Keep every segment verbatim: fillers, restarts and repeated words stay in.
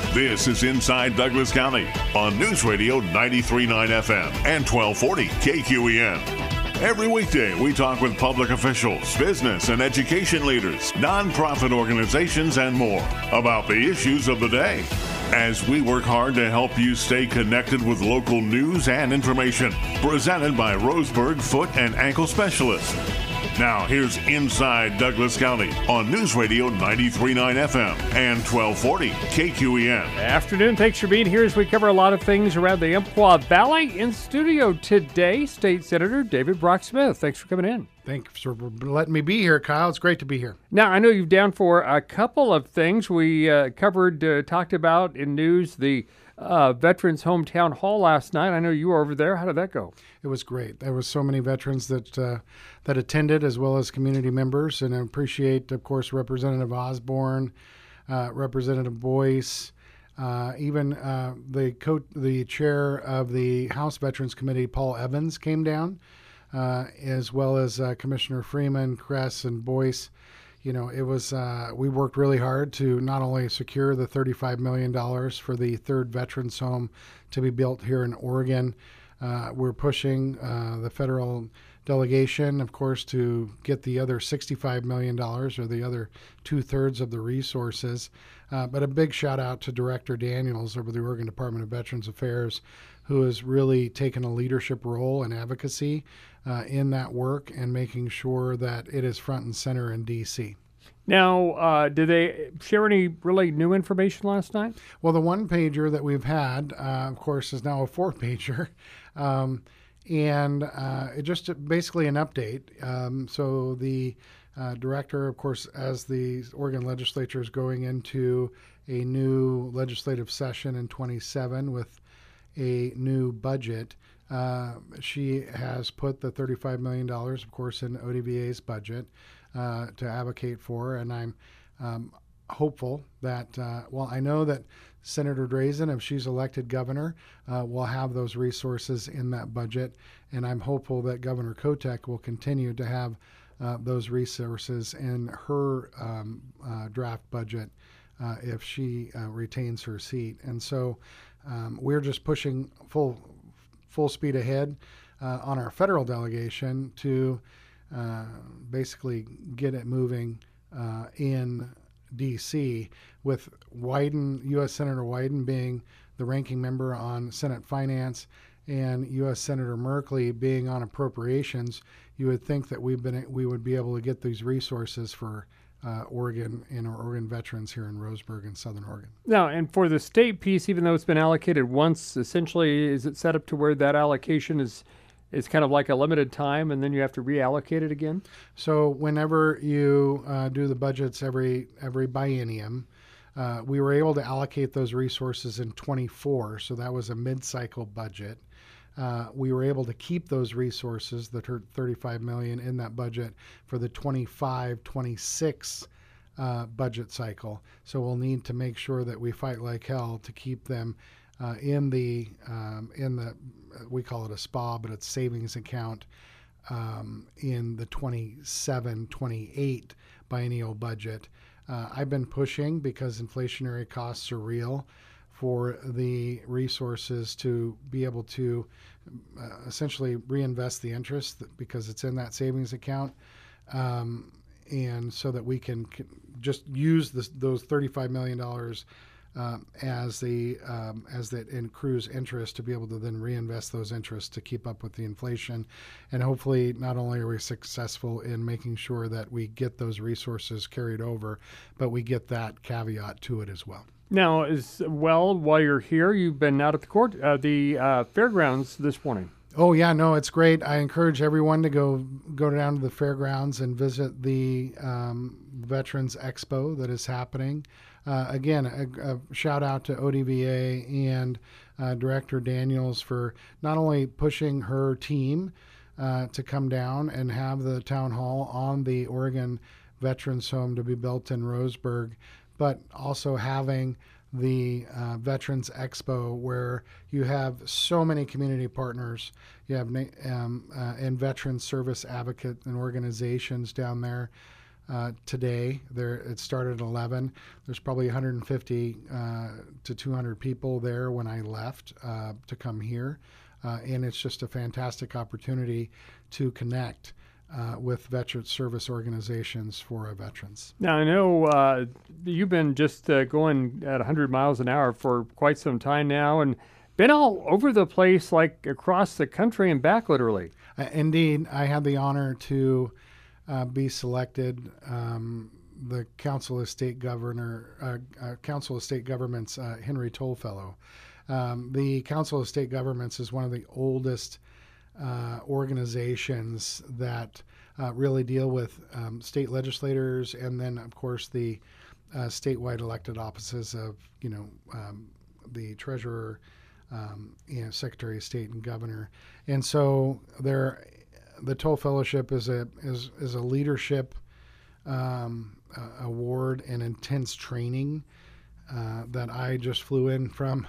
This is Inside Douglas County on News Radio ninety-three point nine F M and twelve forty K Q E N. Every weekday, we talk with public officials, business and education leaders, nonprofit organizations, and more about the issues of the day, as we work hard to help you stay connected with local news and information. Presented by Roseburg Foot and Ankle Specialist. Now, here's Inside Douglas County on News Radio ninety-three point nine F M and twelve forty K Q E N. Afternoon. Thanks for being here as we cover a lot of things around the Umpqua Valley. In studio today, State Senator David Brock Smith. Thanks for coming in. Thanks for letting me be here, Kyle. It's great to be here. Now, I know you've down for a couple of things. We uh, covered, uh, talked about in news the uh, Veterans Hometown Hall last night. I know you were over there. How did that go? It was great. There was so many veterans that uh, that attended, as well as community members, and I appreciate, of course, Representative Osborne, uh, Representative Boyce, uh, even uh, the co- the chair of the House Veterans Committee, Paul Evans, came down, uh, as well as uh, Commissioner Freeman, Kress, and Boyce. You know, it was uh, we worked really hard to not only secure the thirty-five million dollars for the third veterans home to be built here in Oregon. Uh, we're pushing uh, the federal delegation, of course, to get the other sixty-five million dollars, or the other two-thirds of the resources. Uh, but a big shout out to Director Daniels over the Oregon Department of Veterans Affairs, who has really taken a leadership role in advocacy uh, in that work and making sure that it is front and center in D C. Now, uh, did they share any really new information last night? Well, the one pager that we've had, uh, of course, is now a four pager. Um, and uh, it just basically an update. Um, so the uh, director, of course, as the Oregon legislature is going into a new legislative session in twenty-seven with a new budget, uh, she has put the thirty-five million dollars, of course, in O D V A's budget uh, to advocate for. And I'm um, hopeful that, uh, well, I know that Senator Drazen, if she's elected governor, uh, will have those resources in that budget. And I'm hopeful that Governor Kotek will continue to have uh, those resources in her um, uh, draft budget uh, if she uh, retains her seat. And so um, we're just pushing full full speed ahead uh, on our federal delegation to uh, basically get it moving uh, in D C, with Wyden, U S Senator Wyden being the ranking member on Senate Finance and U S Senator Merkley being on Appropriations. You would think that we've been we would be able to get these resources for uh, Oregon and our Oregon veterans here in Roseburg and Southern Oregon. Now, and for the state piece, even though it's been allocated once, essentially, is it set up to where that allocation is It's kind of like a limited time, and then you have to reallocate it again? So whenever you uh, do the budgets every every biennium, uh, we were able to allocate those resources in twenty-four, so that was a mid-cycle budget. Uh, we were able to keep those resources, the thirty-five million dollars in that budget, for the twenty-five twenty-six uh, budget cycle. So we'll need to make sure that we fight like hell to keep them Uh, in the um, in the we call it a S P A, but it's savings account um, in the twenty-seven twenty-eight biennial budget. Uh, I've been pushing, because inflationary costs are real, for the resources to be able to uh, essentially reinvest the interest, because it's in that savings account, um, and so that we can just use this, those thirty-five million dollars Uh, as the um, as that accrues interest, to be able to then reinvest those interests to keep up with the inflation. And hopefully not only are we successful in making sure that we get those resources carried over, but we get that caveat to it as well. Now, as well, while you're here, you've been out at the court, uh, the uh, fairgrounds this morning. Oh yeah, no, it's great. I encourage everyone to go go down to the fairgrounds and visit the um, Veterans Expo that is happening. Uh, again, a, a shout out to O D V A and uh, Director Daniels for not only pushing her team uh, to come down and have the town hall on the Oregon Veterans Home to be built in Roseburg, but also having the uh, Veterans Expo, where you have so many community partners. You have um, uh, and veteran service advocate and organizations down there. uh, today. There, it started at eleven. There's probably one hundred fifty uh, to two hundred people there when I left uh, to come here. Uh, and it's just a fantastic opportunity to connect uh, with veteran service organizations for our veterans. Now, I know uh, you've been just uh, going at one hundred miles an hour for quite some time now and been all over the place, like across the country and back, literally. Uh, indeed, I had the honor to uh, be selected um, the Council of State Governor, uh, uh, Council of State Governments uh, Henry Toll Fellow. Um, the Council of State Governments is one of the oldest uh, organizations that uh, really deal with um, state legislators, and then, of course, the uh, statewide elected offices of, you know, um, the treasurer, um, you know, Secretary of State, and governor. And so, there, the Toll Fellowship is a is is a leadership um, uh, award and intense training uh, that I just flew in from.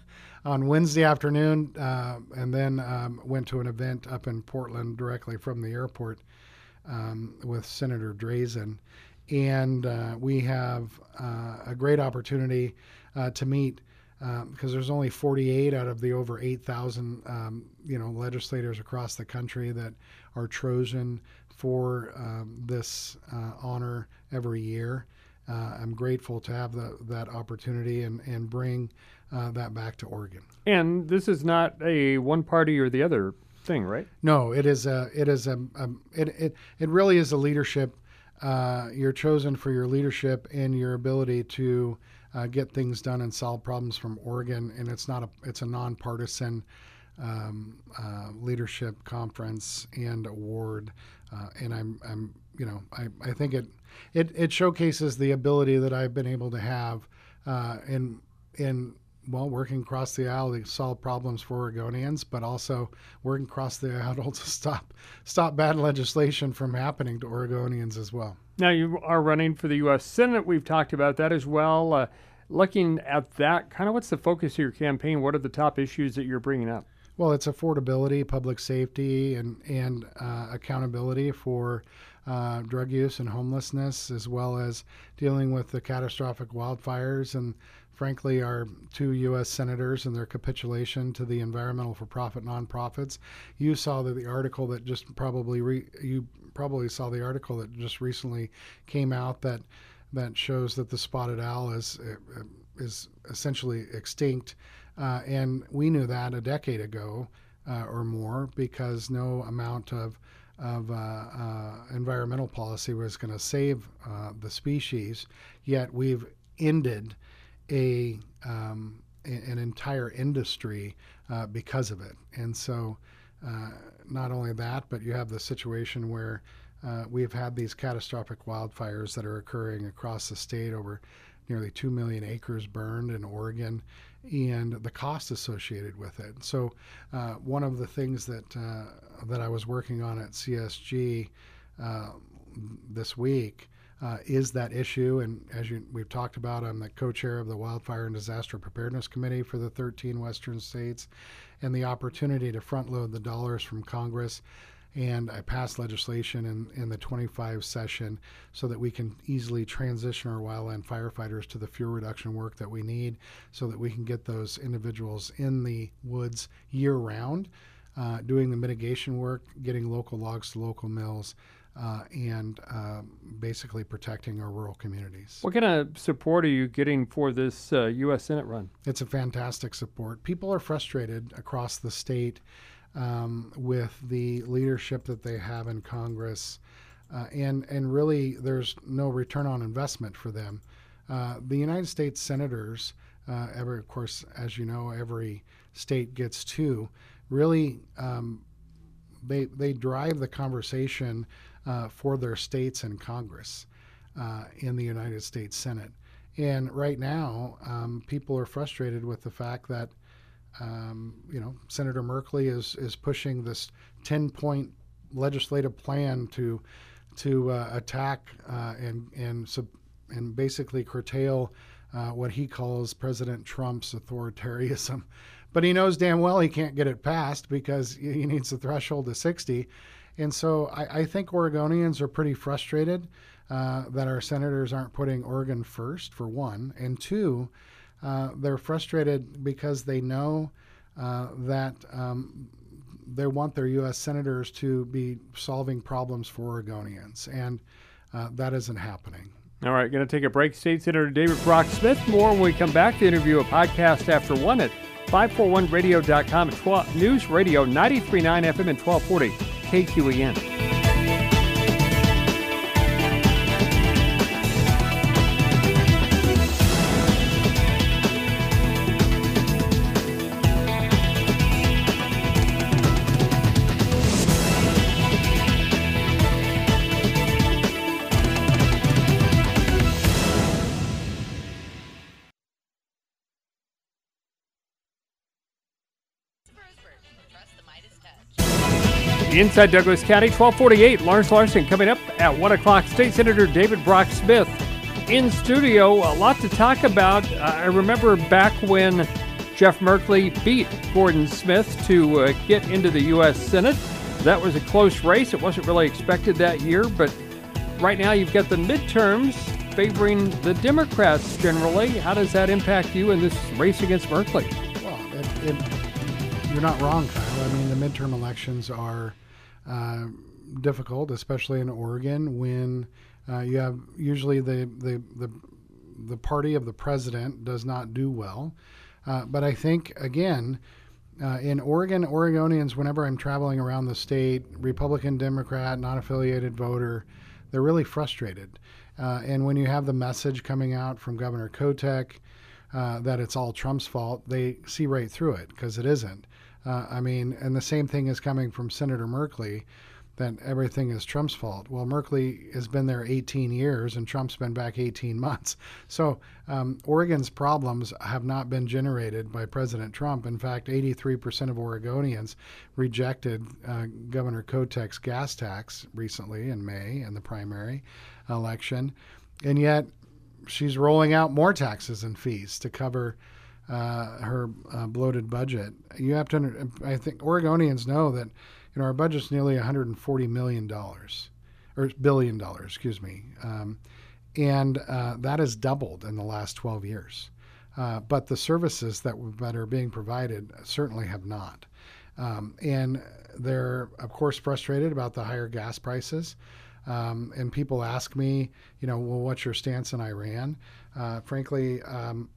On Wednesday afternoon, uh, and then um, went to an event up in Portland directly from the airport um, with Senator Drazen. And uh, we have uh, a great opportunity uh, to meet because um, there's only forty-eight out of the over eight thousand um, you know, legislators across the country that are chosen for um, this uh, honor every year. Uh, I'm grateful to have the, that opportunity and, and bring uh, that back to Oregon. And this is not a one party or the other thing, right? No, it is a it is a, a it, it it really is a leadership. Uh, you're chosen for your leadership and your ability to uh, get things done and solve problems from Oregon. And it's not a it's a nonpartisan um, uh, leadership conference and award. Uh, and I'm I'm you know I, I think it. It, it showcases the ability that I've been able to have uh, in in well working across the aisle to solve problems for Oregonians, but also working across the aisle to stop stop bad legislation from happening to Oregonians as well. Now you are running for the U S Senate. We've talked about that as well. Uh, looking at that, kind of what's the focus of your campaign? What are the top issues that you're bringing up? Well, it's affordability, public safety, and and uh, accountability for uh, drug use and homelessness, as well as dealing with the catastrophic wildfires and, frankly, our two U S senators and their capitulation to the environmental for-profit nonprofits. You saw that the article that just probably re, you probably saw the article that just recently came out that that shows that the spotted owl is is essentially extinct. Uh, and we knew that a decade ago uh, or more, because no amount of of uh, uh, environmental policy was going to save uh, the species. Yet we've ended a um, an entire industry uh, because of it. And so, uh, not only that, but you have the situation where uh, we've had these catastrophic wildfires that are occurring across the state, over nearly two million acres burned in Oregon, and the cost associated with it. So uh, one of the things that uh, that I was working on at C S G uh, this week uh, is that issue. And as you, we've talked about, I'm the co-chair of the Wildfire and Disaster Preparedness Committee for the thirteen Western states, and the opportunity to front load the dollars from Congress. And I passed legislation in, in the twenty-five session so that we can easily transition our wildland firefighters to the fuel reduction work that we need, so that we can get those individuals in the woods year-round, uh, doing the mitigation work, getting local logs to local mills, uh, and uh, basically protecting our rural communities. What kind of support are you getting for this uh, U S Senate run? It's a fantastic support. People are frustrated across the state Um, with the leadership that they have in Congress, uh, and and really there's no return on investment for them. Uh, the United States senators, uh, every, of course, as you know, every state gets two. Really, um, they they drive the conversation uh, for their states in Congress, uh, in the United States Senate. And right now, um, people are frustrated with the fact that Um, you know, Senator Merkley is is pushing this ten-point legislative plan to to uh, attack uh, and and sub, and basically curtail uh, what he calls President Trump's authoritarianism. But he knows damn well he can't get it passed because he needs the threshold of sixty. And so I, I think Oregonians are pretty frustrated. uh, that our senators aren't putting Oregon first, for one, and two, uh, they're frustrated because they know uh, that um, they want their U S senators to be solving problems for Oregonians, and uh, that isn't happening. All right, going to take a break. State Senator David Brock Smith. More when we come back. The interview, a podcast after one at five forty-one radio dot com, twelve, News Radio ninety-three point nine F M and twelve forty K Q E N. Inside Douglas County, twelve forty-eight, Lawrence Larson coming up at one o'clock. State Senator David Brock Smith in studio. A lot to talk about. Uh, I remember back when Jeff Merkley beat Gordon Smith to uh, get into the U S Senate. That was a close race. It wasn't really expected that year, but right now you've got the midterms favoring the Democrats generally. How does that impact you in this race against Merkley? Well, it, it, you're not wrong, Kyle. I mean, the midterm elections are uh, difficult, especially in Oregon, when uh, you have usually the, the the the party of the president does not do well. Uh, but I think, again, uh, in Oregon, Oregonians, whenever I'm traveling around the state, Republican, Democrat, non-affiliated voter, they're really frustrated. Uh, and when you have the message coming out from Governor Kotek uh, that it's all Trump's fault, they see right through it, because it isn't. Uh, I mean, and the same thing is coming from Senator Merkley, that everything is Trump's fault. Well, Merkley has been there eighteen years, and Trump's been back eighteen months. So um, Oregon's problems have not been generated by President Trump. In fact, eighty-three percent of Oregonians rejected uh, Governor Kotek's gas tax recently in May in the primary election. And yet she's rolling out more taxes and fees to cover uh, her uh, bloated budget. You have to, I think Oregonians know that You know, our budget's nearly one hundred forty million dollars, or billion dollars, excuse me. Um, and uh, that has doubled in the last twelve years. Uh, but the services that, that are being provided certainly have not. Um, and they're, of course, frustrated about the higher gas prices. Um, and people ask me, you know, well, what's your stance on Iran? Uh, frankly, um,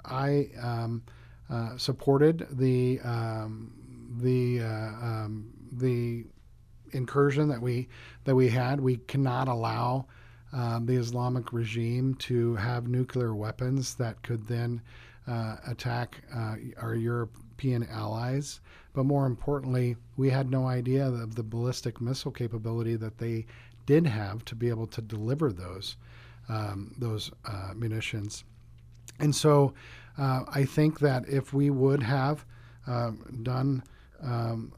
I um, uh, supported the um, the uh, um, the incursion that we that we had. We cannot allow um, the Islamic regime to have nuclear weapons that could then uh, attack uh, our European allies. But more importantly, we had no idea of the ballistic missile capability that they did have to be able to deliver those um, those uh, munitions. And so uh, I think that if we would have uh, done um,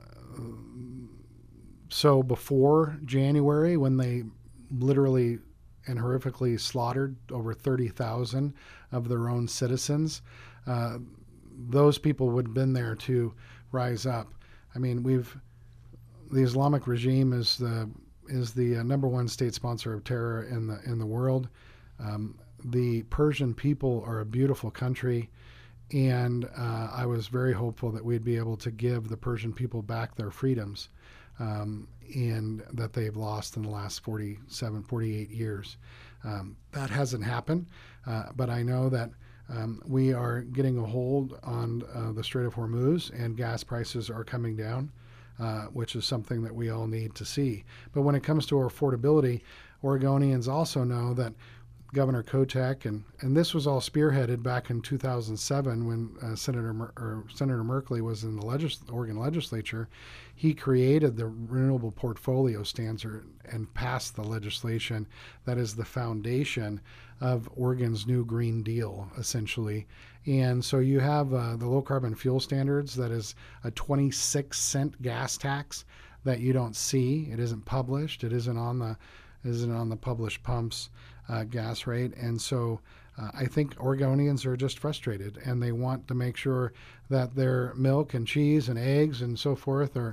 so before January, when they literally and horrifically slaughtered over thirty thousand of their own citizens, uh, those people would have been there to rise up. I mean, we've the Islamic regime is the is the uh, number one state sponsor of terror in the in the world. Um, the Persian people are a beautiful country, and uh, I was very hopeful that we'd be able to give the Persian people back their freedoms, um, and that they've lost in the last forty-seven, forty-eight years. Um, that hasn't happened, uh, but I know that um, we are getting a hold on uh, the Strait of Hormuz, and gas prices are coming down, uh, which is something that we all need to see. But when it comes to our affordability, Oregonians also know that Governor Kotek, and, and this was all spearheaded back in two thousand seven when uh, Senator Mer- or Senator Merkley was in the legis- Oregon legislature. He created the Renewable Portfolio Standard and passed the legislation that is the foundation of Oregon's new Green Deal, essentially. And so you have uh, the low carbon fuel standards, that is a twenty-six cent gas tax that you don't see. It isn't published. It isn't on the isn't on the published pumps. Uh, gas rate. And so uh, I think Oregonians are just frustrated, and they want to make sure that their milk and cheese and eggs and so forth are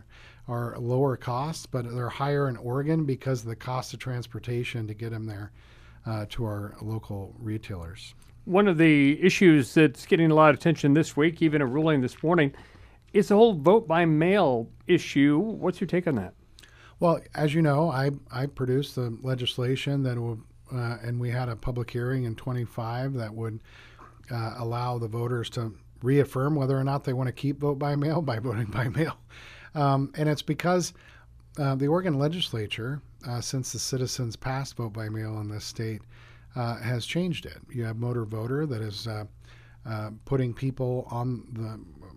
are lower cost, but they're higher in Oregon because of the cost of transportation to get them there uh, to our local retailers. One of the issues that's getting a lot of attention this week, even a ruling this morning, is the whole vote by mail issue. What's your take on that? Well, as you know, I, I produced the legislation that will, uh, and we had a public hearing in twenty-five that would uh, allow the voters to reaffirm whether or not they want to keep vote by mail by voting by mail. Um, and it's because uh, the Oregon legislature, uh, since the citizens passed vote by mail in this state, uh, has changed it. You have Motor Voter that is uh, uh, putting people on the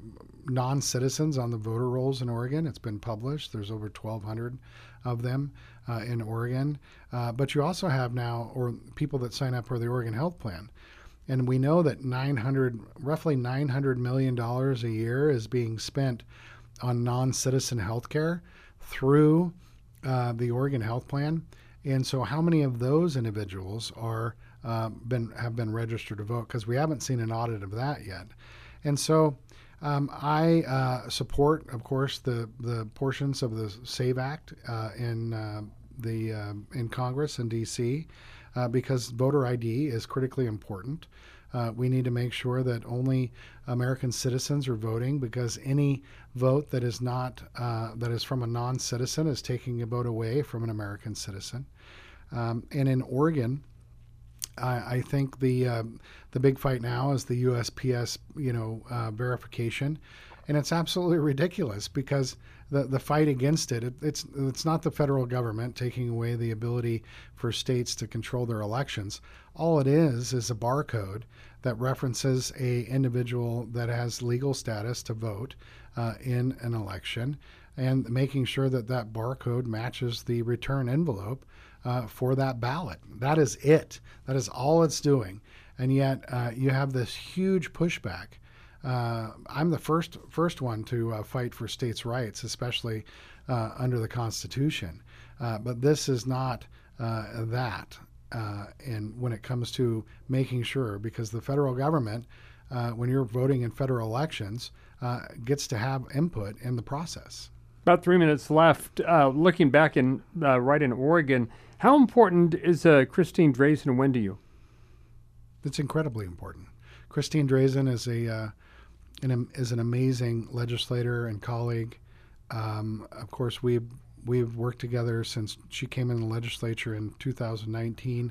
non-citizens on the voter rolls in Oregon. It's been published. There's over twelve hundred of them uh, in Oregon. Uh, but you also have now, or people that sign up for the Oregon Health Plan. And we know that nine hundred, roughly nine hundred million dollars a year is being spent on non-citizen health care through uh, the Oregon Health Plan. And so how many of those individuals are uh, been have been registered to vote? Because we haven't seen an audit of that yet. And so um, I uh, support, of course, the, the portions of the SAVE Act uh, in, uh, the, uh, in Congress in D C uh, because voter I D is critically important. Uh, we need to make sure that only American citizens are voting, because any vote that is not uh, that is from a non-citizen is taking a vote away from an American citizen. Um, and in Oregon, I, I think the uh, the big fight now is the U S P S, you know, uh, verification, and it's absolutely ridiculous because the the fight against it, it it's it's not the federal government taking away the ability for states to control their elections. All it is is a barcode that references a individual that has legal status to vote uh, in an election, and making sure that that barcode matches the return envelope uh, for that ballot. That is it. That is all it's doing. And yet uh, you have this huge pushback. Uh, I'm the first first one to uh, fight for states' rights, especially uh, under the Constitution. Uh, but this is not uh, that. Uh, and when it comes to making sure, because the federal government, uh, when you're voting in federal elections, uh, gets to have input in the process. About three minutes left. Uh, looking back in uh, right in Oregon, how important is uh, Christine Drazan win to you? It's incredibly important. Christine Drazan is a uh, an, is an amazing legislator and colleague. Um, of course, we've we've worked together since she came in the legislature in two thousand nineteen.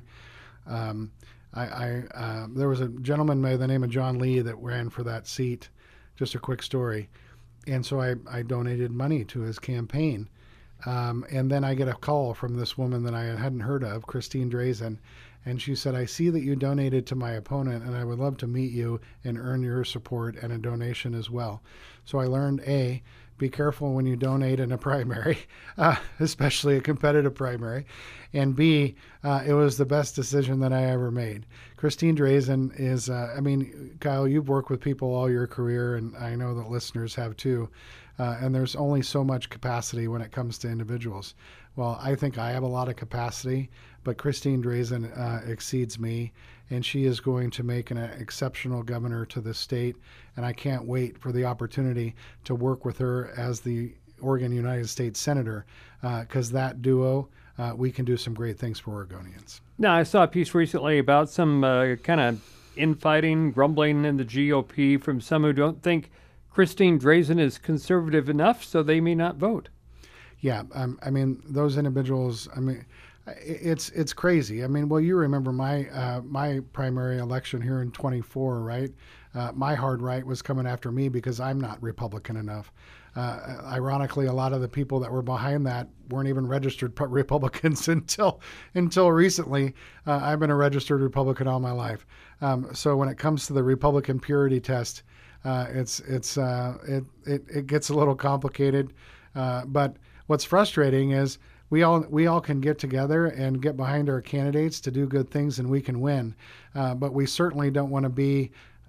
Um, I, I uh, there was a gentleman by the name of John Lee that ran for that seat. Just a quick story. And so I, I donated money to his campaign. Um, and then I get a call from this woman that I hadn't heard of, Christine Drazan. And she said, I see that you donated to my opponent, and I would love to meet you and earn your support and a donation as well. So I learned, A, be careful when you donate in a primary, uh, especially a competitive primary. And B, uh, it was the best decision that I ever made. Christine Drazan is, uh, I mean, Kyle, you've worked with people all your career, and I know that listeners have too. Uh, and there's only so much capacity when it comes to individuals. Well, I think I have a lot of capacity, but Christine Drazan uh, exceeds me, and she is going to make an exceptional governor to the state. And I can't wait for the opportunity to work with her as the Oregon United States Senator, because uh, that duo, uh, we can do some great things for Oregonians. Now, I saw a piece recently about some uh, kind of infighting, grumbling in the G O P from some who don't think Christine Drazan is conservative enough, so they may not vote. Yeah, um, I mean, those individuals, I mean, it's it's crazy. I mean, well, you remember my uh, my primary election here in twenty-four, right? Uh, my hard right was coming after me because I'm not Republican enough. Uh, ironically, a lot of the people that were behind that weren't even registered Republicans until until recently. Uh, I've been a registered Republican all my life. Um, so when it comes to the Republican purity test, uh, it's it's uh, it, it it gets a little complicated. Uh, but what's frustrating is we all we all can get together and get behind our candidates to do good things, and we can win. Uh, but we certainly don't want to be,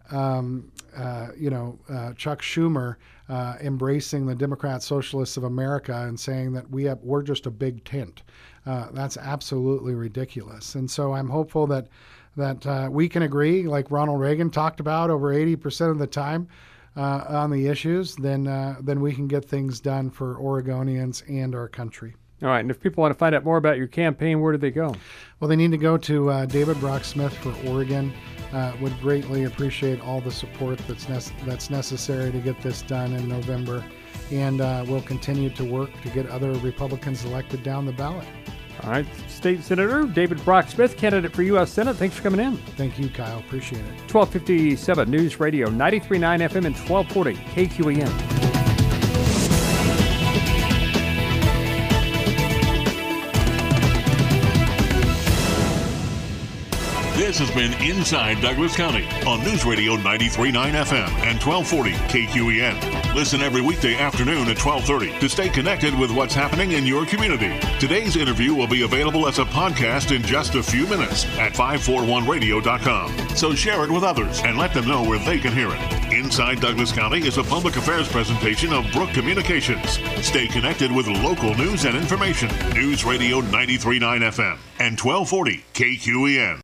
um, uh, you know, uh, Chuck Schumer uh, embracing the Democrat Socialists of America and saying that we have we're just a big tent. Uh, that's absolutely ridiculous. And so I'm hopeful that that uh, we can agree, like Ronald Reagan talked about over eighty percent of the time. uh, on the issues, then uh, then we can get things done for Oregonians and our country. All right, and if people want to find out more about your campaign, where do they go? Well, they need to go to uh, David Brock Smith for Oregon. Uh, would greatly appreciate all the support that's nec- that's necessary to get this done in November, and uh, we'll continue to work to get other Republicans elected down the ballot. All right, State Senator David Brock Smith, candidate for U S Senate. Thanks for coming in. Thank you, Kyle. Appreciate it. twelve fifty-seven News Radio, ninety-three point nine F M and twelve forty K Q E N. This has been Inside Douglas County on News Radio ninety-three point nine F M and twelve forty K Q E N. Listen every weekday afternoon at twelve thirty to stay connected with what's happening in your community. Today's interview will be available as a podcast in just a few minutes at five forty-one radio dot com. So share it with others and let them know where they can hear it. Inside Douglas County is a public affairs presentation of Brook Communications. Stay connected with local news and information. News Radio ninety-three point nine F M and twelve forty K Q E N.